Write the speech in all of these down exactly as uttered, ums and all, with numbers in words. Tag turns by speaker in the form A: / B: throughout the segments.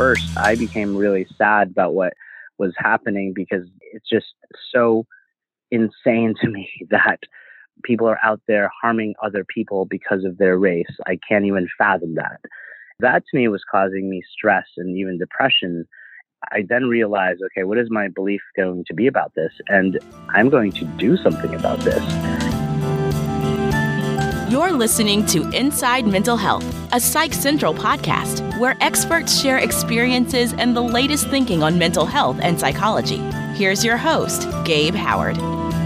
A: first, I became really sad about what was happening because it's just so insane to me that people are out there harming other people because of their race. I can't even fathom that. That to me was causing me stress and even depression. I then realized, okay, what is my belief going to be about this? And I'm going to do something about this.
B: You're listening to Inside Mental Health, a Psych Central podcast where experts share experiences and the latest thinking on mental health and psychology. Here's your host, Gabe Howard.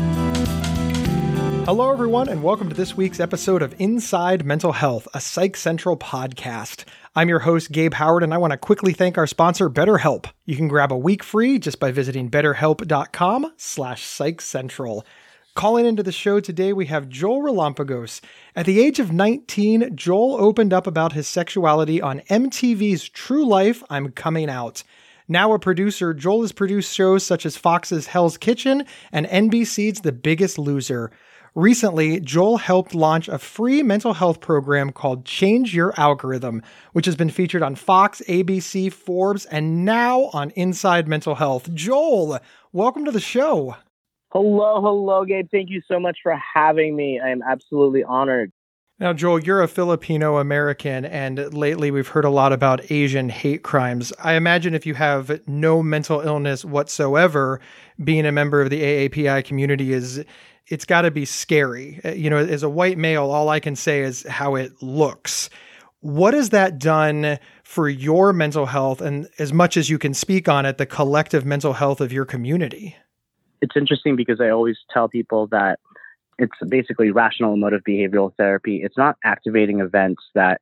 C: Hello, everyone, and welcome to this week's episode of Inside Mental Health, a Psych Central podcast. I'm your host, Gabe Howard, and I want to quickly thank our sponsor, BetterHelp. You can grab a week free just by visiting betterhelp.com slash psychcentral. Calling into the show today, we have Joel Relampagos. At the age of nineteen, Joel opened up about his sexuality on M T V's True Life, I'm Coming Out. Now a producer, Joel has produced shows such as Fox's Hell's Kitchen and N B C's The Biggest Loser. Recently, Joel helped launch a free mental health program called Change Your Algorithm, which has been featured on Fox, A B C, Forbes, and now on Inside Mental Health. Joel, welcome to the show.
A: Hello, hello, Gabe. Thank you so much for having me. I am absolutely honored.
C: Now, Joel, you're a Filipino American, and lately we've heard a lot about Asian hate crimes. I imagine if you have no mental illness whatsoever, being a member of the A A P I community is, it's got to be scary. You know, as a white male, all I can say is how it looks. What has that done for your mental health, and as much as you can speak on it, the collective mental health of your community?
A: It's interesting because I always tell people that it's basically rational emotive behavioral therapy. It's not activating events that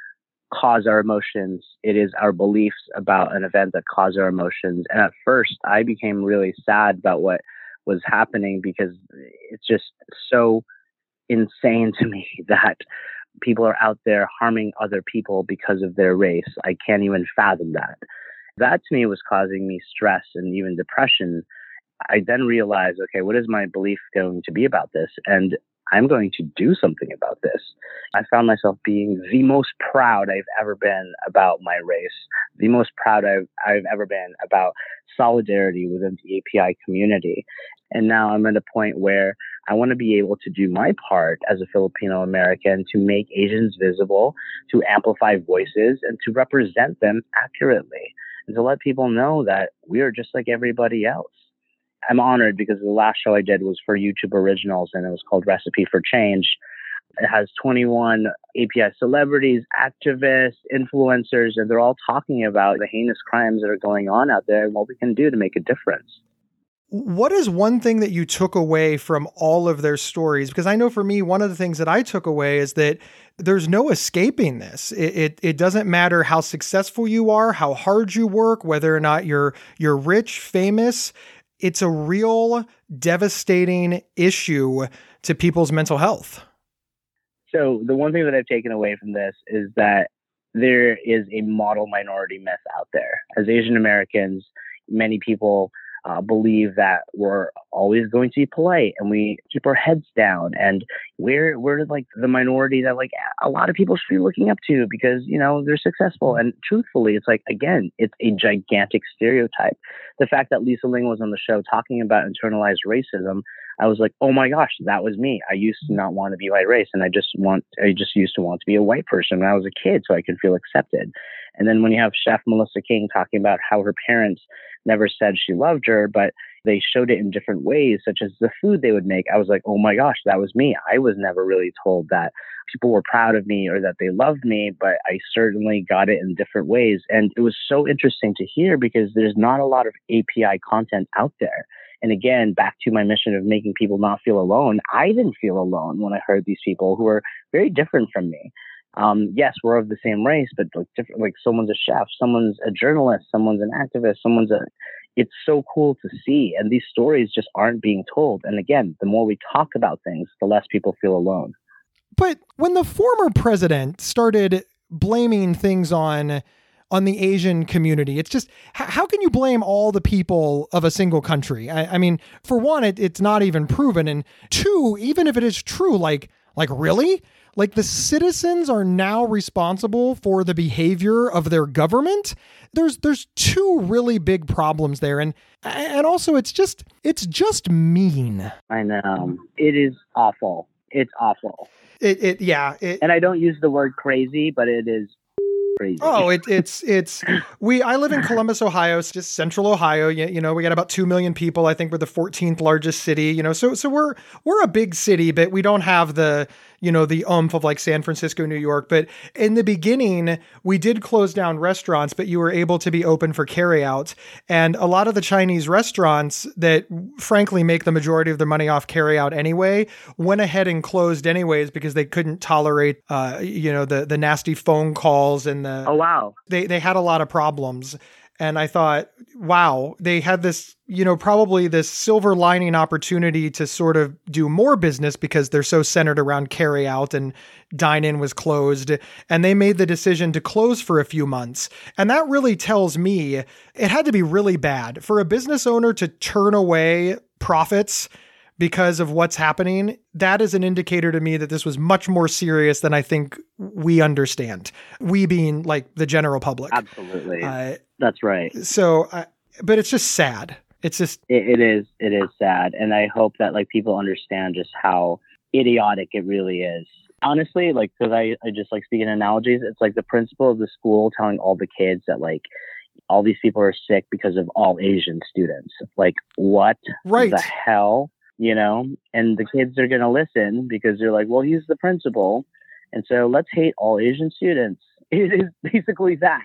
A: cause our emotions. It is our beliefs about an event that cause our emotions. And at first, I became really sad about what was happening because it's just so insane to me that people are out there harming other people because of their race. I can't even fathom that. That to me was causing me stress and even depression. I then realized, okay, what is my belief going to be about this? And I'm going to do something about this. I found myself being the most proud I've ever been about my race, the most proud I've, I've ever been about solidarity within the A P I community. And now I'm at a point where I want to be able to do my part as a Filipino American to make Asians visible, to amplify voices, and to represent them accurately, and to let people know that we are just like everybody else. I'm honored because the last show I did was for YouTube Originals, and it was called Recipe for Change. It has twenty-one A P I celebrities, activists, influencers, and they're all talking about the heinous crimes that are going on out there and what we can do to make a difference.
C: What is one thing that you took away from all of their stories? Because I know for me, one of the things that I took away is that there's no escaping this. It, it, it doesn't matter how successful you are, how hard you work, whether or not you're you're rich, famous. It's a real devastating issue to people's mental health.
A: So the one thing that I've taken away from this is that there is a model minority myth out there. As Asian Americans, many people uh, believe that we're always going to be polite and we keep our heads down, and we're we're like the minority that like a lot of people should be looking up to because, you know, they're successful. And truthfully, it's like, again, it's a gigantic stereotype. The fact that Lisa Ling was on the show talking about internalized racism, I was like, oh my gosh, that was me. I used to not want to be white race, and I just want, I just used to want to be a white person when I was a kid so I could feel accepted. And then when you have Chef Melissa King talking about how her parents never said she loved her, but they showed it in different ways, such as the food they would make, I was like, oh my gosh, that was me. I was never really told that people were proud of me or that they loved me, but I certainly got it in different ways. And it was so interesting to hear because there's not a lot of A P I content out there. And again, back to my mission of making people not feel alone, I didn't feel alone when I heard these people who are very different from me. Um, yes, we're of the same race, but like different, like someone's a chef, someone's a journalist, someone's an activist, someone's a, it's so cool to see. And these stories just aren't being told. And again, the more we talk about things, the less people feel alone.
C: But when the former president started blaming things on on the Asian community, it's just, how can you blame all the people of a single country? I, I mean, for one, it, it's not even proven. And two, even if it is true, like, like really? Like the citizens are now responsible for the behavior of their government. There's there's two really big problems there. And and also it's just it's just mean.
A: I know. It is awful. It's awful.
C: It it yeah. It,
A: and I don't use the word crazy, but it is crazy.
C: Oh, it, it's, it's, we, I live in Columbus, Ohio. It's just central Ohio. You, you know, we got about two million people. I think we're the fourteenth largest city, you know, so, so we're, we're a big city, but we don't have the, you know, the oomph of like San Francisco, New York. But in the beginning, we did close down restaurants, but you were able to be open for carryout. And a lot of the Chinese restaurants that frankly make the majority of their money off carryout anyway, went ahead and closed anyways because they couldn't tolerate, uh, you know, the, the nasty phone calls and the,
A: oh, wow.
C: They, they had a lot of problems. And I thought, wow, they had this, you know, probably this silver lining opportunity to sort of do more business because they're so centered around carry out and dine-in was closed. And they made the decision to close for a few months. And that really tells me it had to be really bad for a business owner to turn away profits because of what's happening. That is an indicator to me that this was much more serious than I think we understand. We being like the general public.
A: Absolutely.
C: Uh,
A: That's right.
C: So, uh, but it's just sad. It's just,
A: it, it is, it is sad. And I hope that like people understand just how idiotic it really is. Honestly, like, cause I, I just like speaking analogies. It's like the principal of the school telling all the kids that like, all these people are sick because of all Asian students. Like what
C: right.
A: the hell? You know, and the kids are going to listen because they're like, well, he's the principal. And so let's hate all Asian students. It is basically that.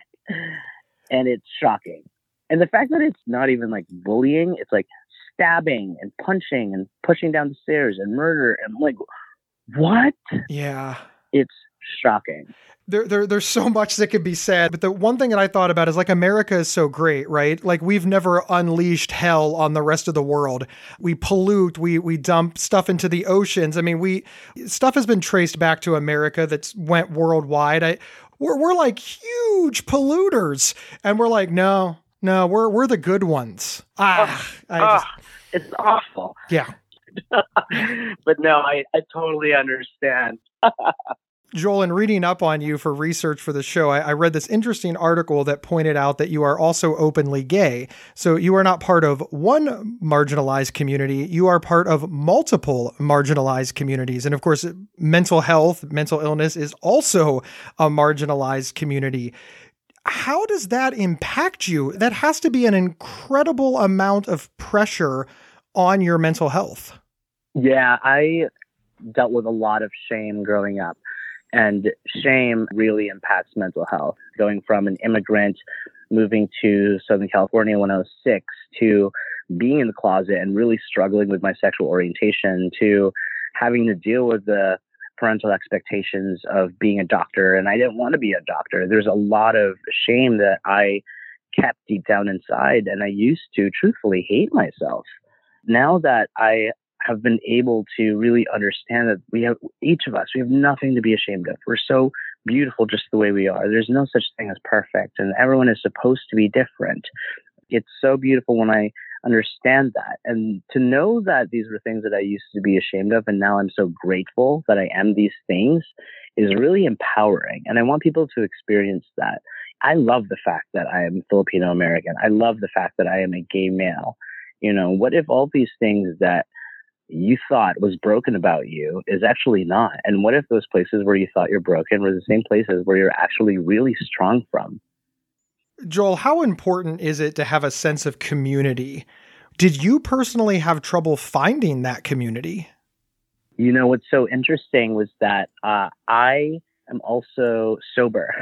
A: And it's shocking. And the fact that it's not even like bullying, it's like stabbing and punching and pushing down the stairs and murder. And like, what?
C: Yeah.
A: It's shocking.
C: There, there, there's so much that could be said. But the one thing that I thought about is like America is so great, right? Like we've never unleashed hell on the rest of the world. We pollute, we we dump stuff into the oceans. I mean, we stuff has been traced back to America that's went worldwide. I we're we're like huge polluters, and we're like, no, no, we're we're the good ones. Ah,
A: oh,
C: I just,
A: oh, it's awful.
C: Yeah.
A: But no, I, I totally understand.
C: Joel, in reading up on you for research for the show, I, I read this interesting article that pointed out that you are also openly gay. So you are not part of one marginalized community. You are part of multiple marginalized communities. And of course, mental health, mental illness is also a marginalized community. How does that impact you? That has to be an incredible amount of pressure on your mental health.
A: Yeah, I dealt with a lot of shame growing up. And shame really impacts mental health. Going from an immigrant moving to Southern California when I was six to being in the closet and really struggling with my sexual orientation to having to deal with the parental expectations of being a doctor. And I didn't want to be a doctor. There's a lot of shame that I kept deep down inside. And I used to truthfully hate myself. Now that I have been able to really understand that we have, each of us, we have nothing to be ashamed of. We're so beautiful just the way we are. There's no such thing as perfect, and everyone is supposed to be different. It's so beautiful when I understand that. And to know that these were things that I used to be ashamed of, and now I'm so grateful that I am these things, is really empowering. And I want people to experience that. I love the fact that I am Filipino American. I love the fact that I am a gay male. You know, what if all these things that you thought was broken about you is actually not? And what if those places where you thought you're broken were the same places where you're actually really strong from?
C: Joel, how important is it to have a sense of community? Did you personally have trouble finding that community?
A: You know, what's so interesting was that uh, I am also sober.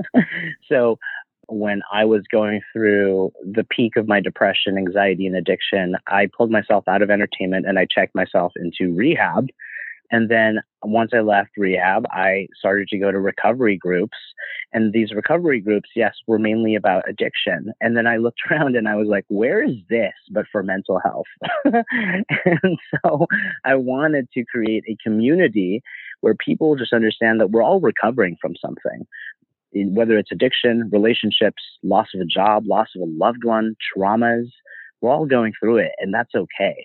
A: So when I was going through the peak of my depression, anxiety, and addiction, I pulled myself out of entertainment and I checked myself into rehab. And then once I left rehab, I started to go to recovery groups. And these recovery groups, yes, were mainly about addiction. And then I looked around and I was like, where is this but for mental health? And so I wanted to create a community where people just understand that we're all recovering from something. Whether it's addiction, relationships, loss of a job, loss of a loved one, traumas, we're all going through it, and that's okay.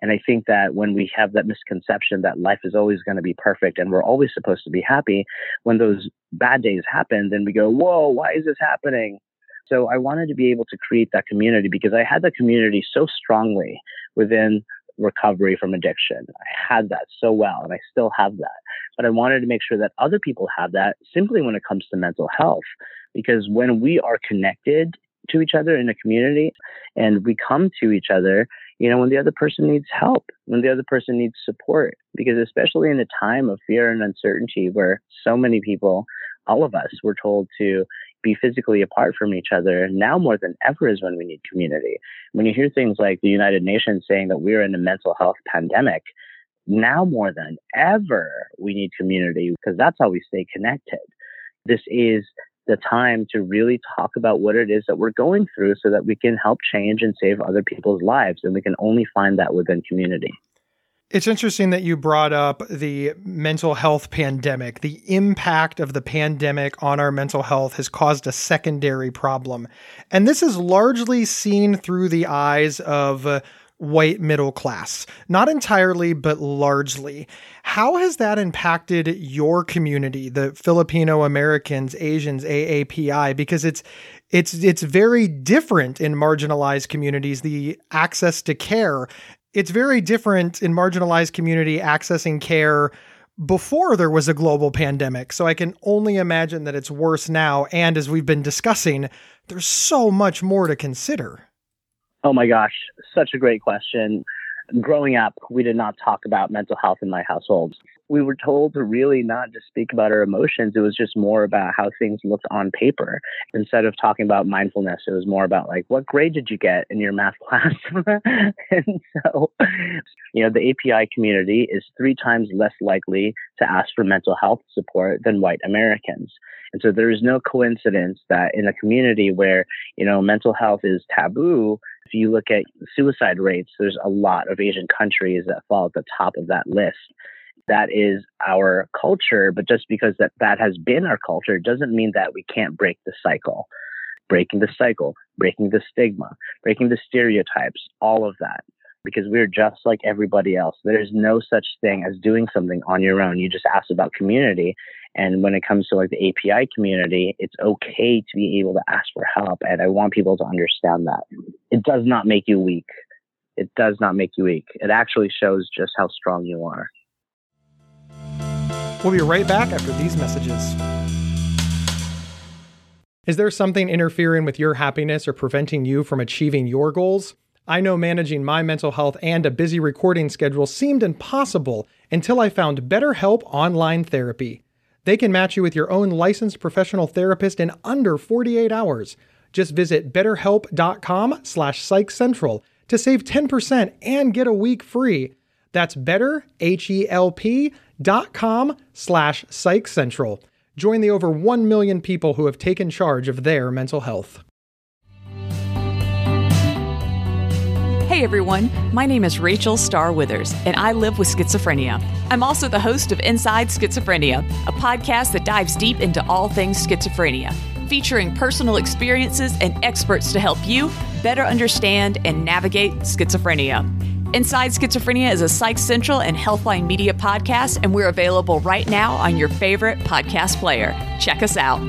A: And I think that when we have that misconception that life is always going to be perfect and we're always supposed to be happy, when those bad days happen, then we go, whoa, why is this happening? So I wanted to be able to create that community because I had that community so strongly within recovery from addiction. I had that so well, and I still have that. But I wanted to make sure that other people have that simply when it comes to mental health. Because when we are connected to each other in a community and we come to each other, you know, when the other person needs help, when the other person needs support, because especially in a time of fear and uncertainty where so many people, all of us, were told to be physically apart from each other, now more than ever is when we need community. When you hear things like the United Nations saying that we're in a mental health pandemic, now more than ever we need community because that's how we stay connected. This is the time to really talk about what it is that we're going through so that we can help change and save other people's lives. And we can only find that within community.
C: It's interesting that you brought up the mental health pandemic. The impact of the pandemic on our mental health has caused a secondary problem. And this is largely seen through the eyes of uh, white middle class. Not entirely, but largely. How has that impacted your community, the Filipino Americans, Asians, A A P I? Because it's it's it's very different in marginalized communities, the access to care. It's very different in marginalized community accessing care before there was a global pandemic. So I can only imagine that it's worse now. And as we've been discussing, there's so much more to consider.
A: Oh my gosh, such a great question. Growing up, we did not talk about mental health in my household. We were told to really not just speak about our emotions. It was just more about how things looked on paper. Instead of talking about mindfulness, it was more about like, what grade did you get in your math class? And so, you know, the A P I community is three times less likely to ask for mental health support than white Americans. And so there is no coincidence that in a community where, you know, mental health is taboo, if you look at suicide rates, there's a lot of Asian countries that fall at the top of that list. That is our culture, but just because that, that has been our culture doesn't mean that we can't break the cycle. Breaking the cycle, breaking the stigma, breaking the stereotypes, all of that. Because we're just like everybody else. There's no such thing as doing something on your own. You just asked about community. And when it comes to like the A P I community, it's okay to be able to ask for help. And I want people to understand that. It does not make you weak. It does not make you weak. It actually shows just how strong you are.
C: We'll be right back after these messages. Is there something interfering with your happiness or preventing you from achieving your goals? I know managing my mental health and a busy recording schedule seemed impossible until I found BetterHelp Online Therapy. They can match you with your own licensed professional therapist in under forty-eight hours. Just visit betterhelp.com slash psychcentral to save ten percent and get a week free. That's better, H-E-L-P dot com slash psychcentral. Join the over one million people who have taken charge of their mental health.
D: Hey everyone, my name is Rachel Starr Withers, and I live with schizophrenia. I'm also the host of Inside Schizophrenia, a podcast that dives deep into all things schizophrenia, featuring personal experiences and experts to help you better understand and navigate schizophrenia. Inside Schizophrenia is a Psych Central and Healthline Media podcast, and we're available right now on your favorite podcast player. Check us out.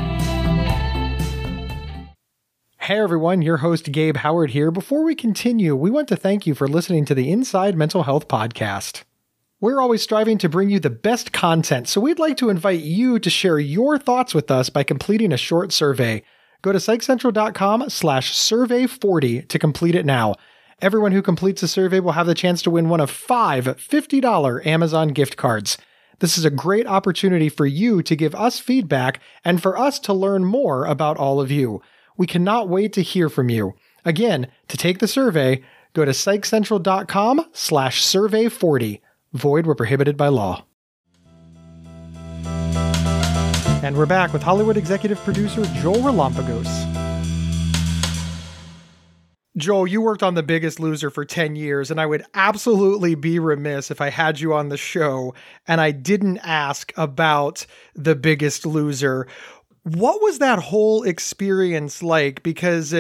C: Hey everyone, your host Gabe Howard here. Before we continue, we want to thank you for listening to the Inside Mental Health Podcast. We're always striving to bring you the best content, so we'd like to invite you to share your thoughts with us by completing a short survey. Go to psychcentral.com slash survey 40 to complete it now. Everyone who completes the survey will have the chance to win one of five fifty dollars Amazon gift cards. This is a great opportunity for you to give us feedback and for us to learn more about all of you. We cannot wait to hear from you. Again, to take the survey, go to psychcentral.com slash survey 40. Void where prohibited by law. And we're back with Hollywood executive producer Joel Relampagos. Joel, you worked on The Biggest Loser for ten years, and I would absolutely be remiss if I had you on the show and I didn't ask about The Biggest Loser. What was that whole experience like? Because uh,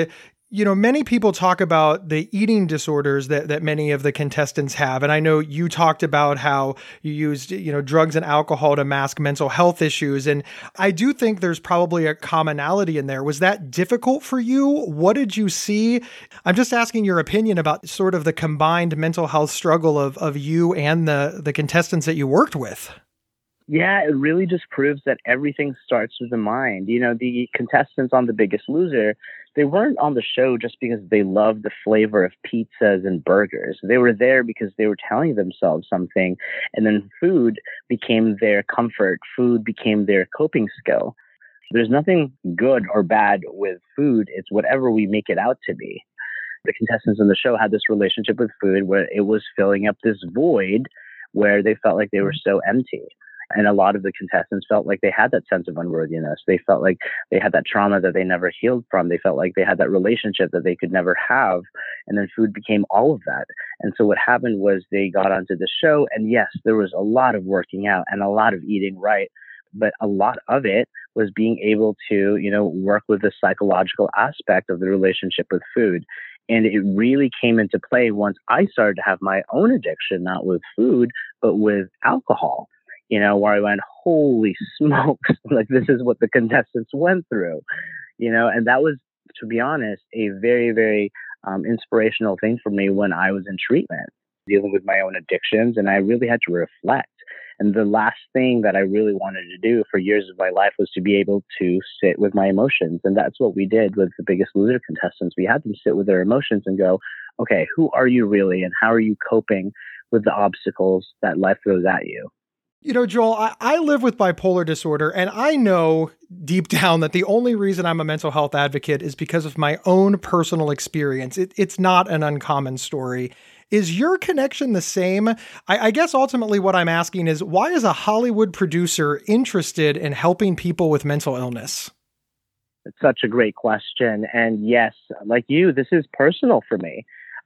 C: You know, many people talk about the eating disorders that, that many of the contestants have. And I know you talked about how you used, you know, drugs and alcohol to mask mental health issues. And I do think there's probably a commonality in there. Was that difficult for you? What did you see? I'm just asking your opinion about sort of the combined mental health struggle of, of you and the, the contestants that you worked with.
A: Yeah, it really just proves that everything starts with the mind. You know, the contestants on The Biggest Loser, they weren't on the show just because they loved the flavor of pizzas and burgers. They were there because they were telling themselves something, and then food became their comfort. Food became their coping skill. There's nothing good or bad with food. It's whatever we make it out to be. The contestants on the show had this relationship with food where it was filling up this void where they felt like they were so empty. And a lot of the contestants felt like they had that sense of unworthiness. They felt like they had that trauma that they never healed from. They felt like they had that relationship that they could never have. And then food became all of that. And so what happened was they got onto the show. And yes, there was a lot of working out and a lot of eating right. But a lot of it was being able to, you know, work with the psychological aspect of the relationship with food. And it really came into play once I started to have my own addiction, not with food, but with alcohol. You know, where I went, holy smokes, like this is what the contestants went through, you know, and that was, to be honest, a very, very um, inspirational thing for me when I was in treatment, dealing with my own addictions. And I really had to reflect. And the last thing that I really wanted to do for years of my life was to be able to sit with my emotions. And that's what we did with The Biggest Loser contestants. We had them sit with their emotions and go, okay, who are you really? And how are you coping with the obstacles that life throws at you?
C: You know, Joel, I, I live with bipolar disorder, and I know deep down that the only reason I'm a mental health advocate is because of my own personal experience. It, it's not an uncommon story. Is your connection the same? I, I guess ultimately what I'm asking is, why is a Hollywood producer interested in helping people with mental illness?
A: It's such a great question. And yes, like you, this is personal for me.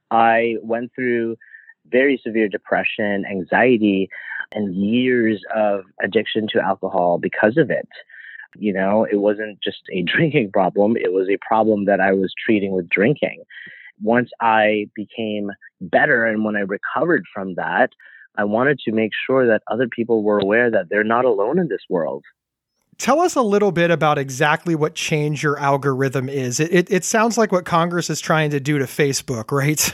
A: I went through very severe depression, anxiety, and years of addiction to alcohol because of it. You know, it wasn't just a drinking problem. It was a problem that I was treating with drinking. Once I became better and when I recovered from that, I wanted to make sure that other people were aware that they're not alone in this world.
C: Tell us a little bit about exactly what Change Your Algorithm is. It, it, it sounds like what Congress is trying to do to Facebook, right?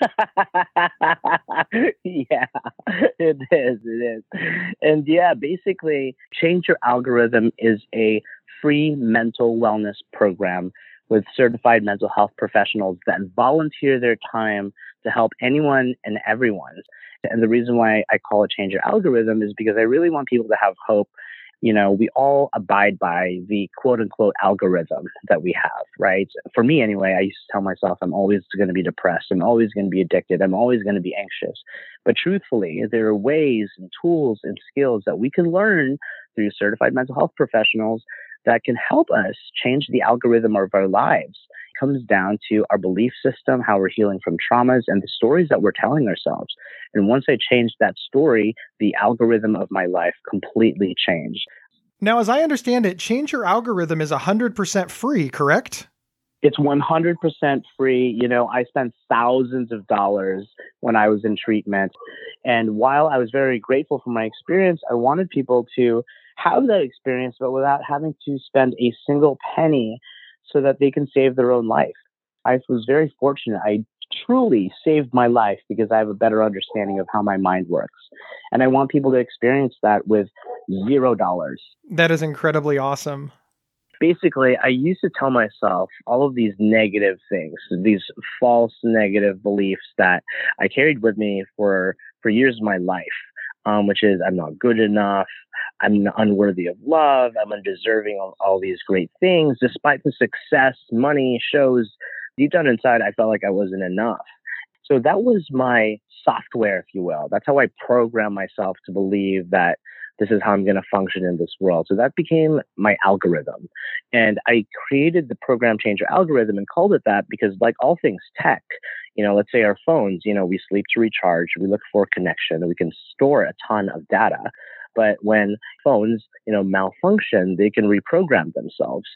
A: Yeah, it is. It is. And yeah, basically, Change Your Algorithm is a free mental wellness program with certified mental health professionals that volunteer their time to help anyone and everyone. And the reason why I call it Change Your Algorithm is because I really want people to have hope. You know, we all abide by the quote unquote algorithm that we have, right? For me anyway, I used to tell myself I'm always going to be depressed. I'm always going to be addicted. I'm always going to be anxious. But truthfully, there are ways and tools and skills that we can learn through certified mental health professionals that can help us change the algorithm of our lives. It comes down to our belief system, how we're healing from traumas, and the stories that we're telling ourselves. And once I changed that story, the algorithm of my life completely changed.
C: Now, as I understand it, Change Your Algorithm is one hundred percent free, correct?
A: It's one hundred percent free. You know, I spent thousands of dollars when I was in treatment. And while I was very grateful for my experience, I wanted people to have that experience, but without having to spend a single penny so that they can save their own life. I was very fortunate. I truly saved my life because I have a better understanding of how my mind works. And I want people to experience that with zero dollars.
C: That is incredibly awesome.
A: Basically, I used to tell myself all of these negative things, these false negative beliefs that I carried with me for, for years of my life, um, which is I'm not good enough, I'm unworthy of love, I'm undeserving of all these great things. Despite the success, money, shows, deep down inside, I felt like I wasn't enough. So that was my software, if you will. That's how I programmed myself to believe that this is how I'm going to function in this world. So that became my algorithm. And I created the program Change Your Algorithm and called it that because, like all things tech, you know, let's say our phones, you know, we sleep to recharge, we look for connection, we can store a ton of data. But when phones, you know, malfunction, they can reprogram themselves.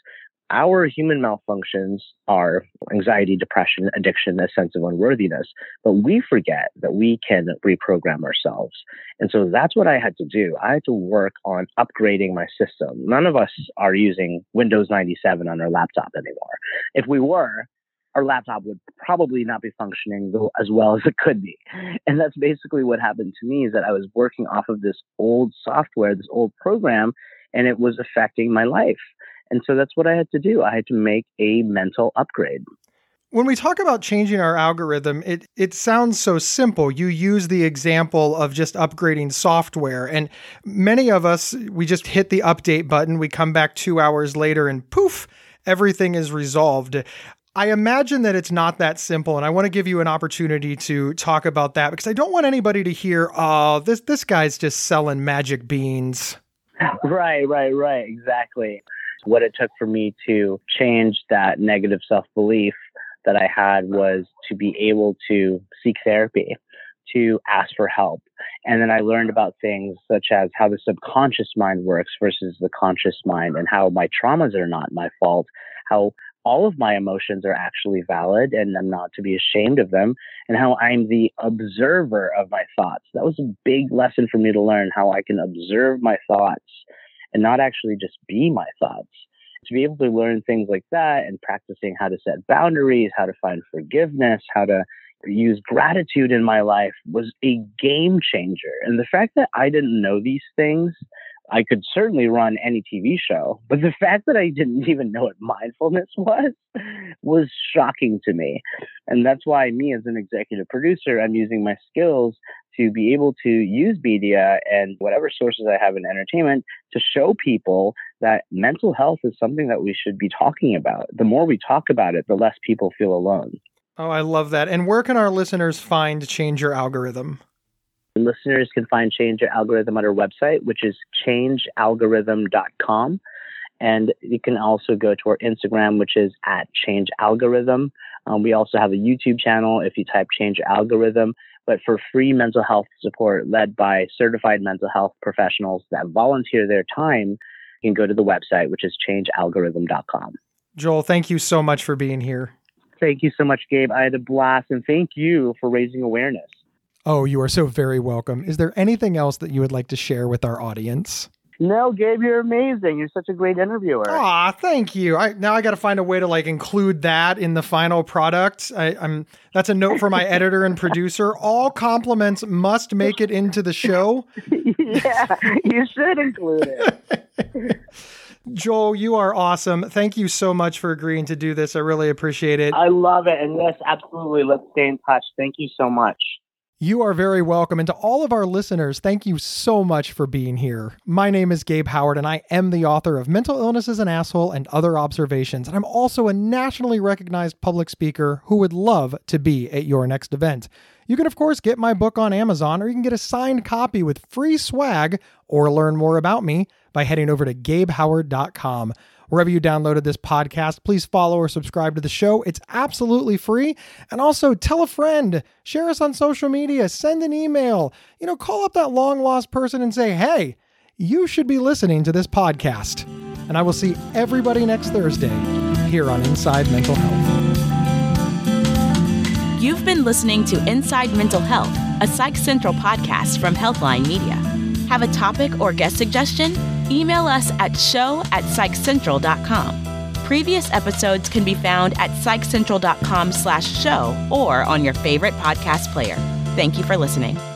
A: our human malfunctions are anxiety, depression, addiction, a sense of unworthiness. But we forget that we can reprogram ourselves. And so that's what I had to do. I had to work on upgrading my system. None of us are using Windows ninety-seven on our laptop anymore. If we were, our laptop would probably not be functioning as well as it could be. And that's basically what happened to me, is that I was working off of this old software, this old program, and it was affecting my life. And so that's what I had to do. I had to make a mental upgrade.
C: When we talk about changing our algorithm, it, it sounds so simple. You use the example of just upgrading software. And many of us, we just hit the update button. We come back two hours later and poof, everything is resolved. I imagine that it's not that simple. And I want to give you an opportunity to talk about that, because I don't want anybody to hear, oh, this, this guy's just selling magic beans.
A: Right, right, right. Exactly. What it took for me to change that negative self-belief that I had was to be able to seek therapy, to ask for help. And then I learned about things such as how the subconscious mind works versus the conscious mind, and how my traumas are not my fault, how all of my emotions are actually valid and I'm not to be ashamed of them, and how I'm the observer of my thoughts. That was a big lesson for me to learn, how I can observe my thoughts and not actually just be my thoughts. To be able to learn things like that and practicing how to set boundaries, how to find forgiveness, how to use gratitude in my life was a game changer. And the fact that I didn't know these things, I could certainly run any T V show, but the fact that I didn't even know what mindfulness was, was shocking to me. And that's why me as an executive producer, I'm using my skills to be able to use media and whatever sources I have in entertainment to show people that mental health is something that we should be talking about. The more we talk about it, the less people feel alone.
C: Oh, I love that. And where can our listeners find Change Your Algorithm?
A: Listeners can find Change Your Algorithm on our website, which is change algorithm dot com. And you can also go to our Instagram, which is at Change Algorithm. Um, we also have a YouTube channel if you type Change Your Algorithm. But for free mental health support led by certified mental health professionals that volunteer their time, you can go to the website, which is change algorithm dot com.
C: Joel, thank you so much for being here.
A: Thank you so much, Gabe. I had a blast, and thank you for raising awareness.
C: Oh, you are so very welcome. Is there anything else that you would like to share with our audience?
A: No, Gabe, you're amazing. You're such a great interviewer.
C: Aw, thank you. I, now I got to find a way to like include that in the final product. I, I'm that's a note for my editor and producer. All compliments must make it into the show.
A: Yeah, you should include it.
C: Joel, you are awesome. Thank you so much for agreeing to do this. I really appreciate it.
A: I love it. And yes, absolutely. Let's stay in touch. Thank you so much.
C: You are very welcome. And to all of our listeners, thank you so much for being here. My name is Gabe Howard, and I am the author of Mental Illness is an Asshole and Other Observations. And I'm also a nationally recognized public speaker who would love to be at your next event. You can, of course, get my book on Amazon, or you can get a signed copy with free swag, or learn more about me by heading over to gabe howard dot com. Wherever you downloaded this podcast, please follow or subscribe to the show. It's absolutely free. And also tell a friend, share us on social media, send an email, you know, call up that long lost person and say, hey, you should be listening to this podcast. And I will see everybody next Thursday here on Inside Mental Health.
B: You've been listening to Inside Mental Health, a Psych Central podcast from Healthline Media. Have a topic or guest suggestion? Email us at show at psych central dot com. Previous episodes can be found at psych central dot com slash show or on your favorite podcast player. Thank you for listening.